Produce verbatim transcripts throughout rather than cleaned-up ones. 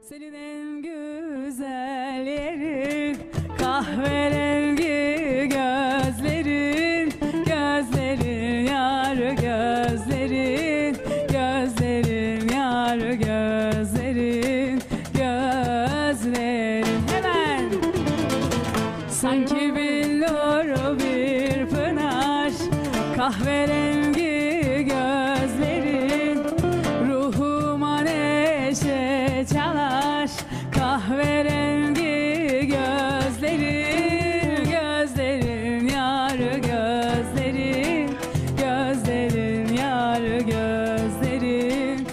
Senin en güzel yerin, kahverengi gözlerin, gözlerin yar gözlerin, gözlerin yar gözlerin, gözlerin. Hemen sanki billur bir pınar, kahverengi gözlerin, ruhuma neşe çalar, kahverengi gözlerin, gözlerin yar gözlerin, gözlerin yar gözlerin,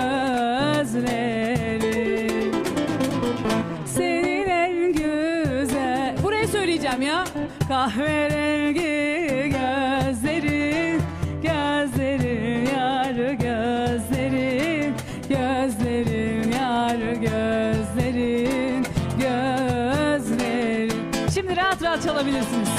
gözlerin. Senin en güzel, burayı söyleyeceğim ya, kahverengi gözlerin, gözlerin yar gözlerin, gözlerin yar gözlerin, gözlerin. Şimdi rahat rahat çalabilirsiniz.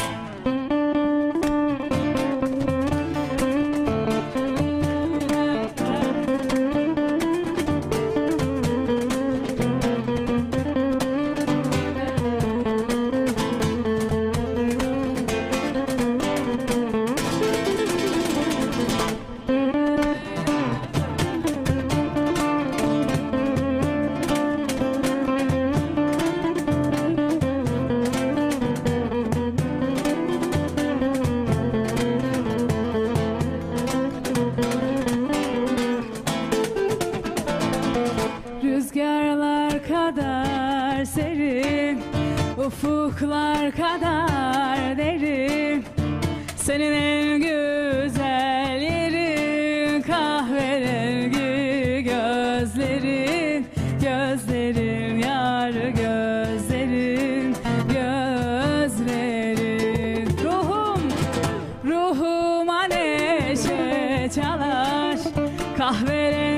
Rüzgarlar kadar serin, ufuklar kadar derin, senin en güzel yerin, kahverengi gözlerin, gözlerin yar gözlerin, gözlerin. Ruhum, ruhuma neşe çalar, kahverengi